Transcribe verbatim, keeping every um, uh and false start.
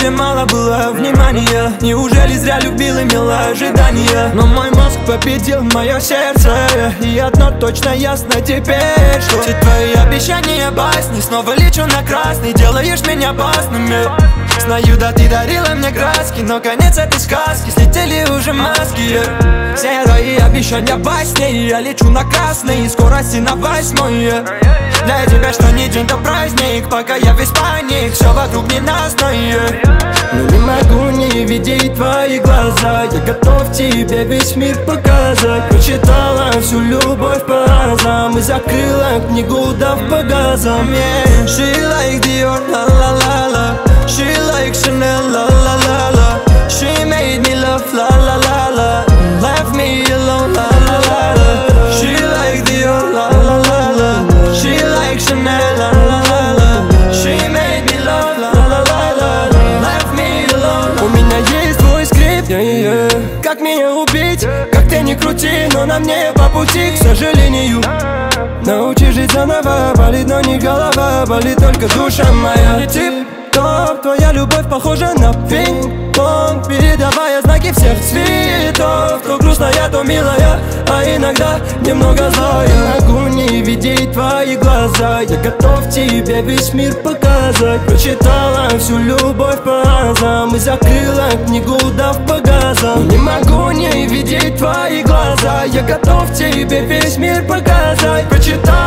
тебе мало было внимания? Неужели зря любил, имела ожидания? Но мой мозг победил мое сердце, и одно точно ясно теперь, что все твои обещания басни. Снова лечу на красный, делаешь меня опасными. Знаю, да ты дарила мне краски, но конец этой сказки, слетели уже маски, yeah. Все твои обещания басни, я лечу на красный, скорости на восьмой, yeah. Для тебя что ни день, то праздник, пока я в Испании, все вокруг ненастное, yeah. Но не могу не видеть твои глаза, я готов тебе весь мир показать. Прочитала всю любовь по разам и закрыла книгу, дав по газам, yeah. She like Dior, la-la-la-la. She like Chanel, la la la la. She made me love, la la la la. Left me alone, la la la la. She like Dior, la la la la. She like Chanel, la la la la. She made me love, la la la la. Left me alone. У меня есть твой скрипт, yeah, yeah. Как меня убить? Как ты ни крути, но на мне по пути, к сожалению. Научи жить заново, болит, но не голова, болит только душа моя. Тип-топ, твоя любовь похожа на пинг-понг, передавая знаки всех цветов. То грустная, то милая, а иногда немного злая. Я могу не видеть твои глаза, я готов тебе весь мир показать. Прочитала всю любовь по разам и закрыла книгу, дав по газам. Не могу не видеть твои глаза, я готов тебе весь мир показать. Прочитала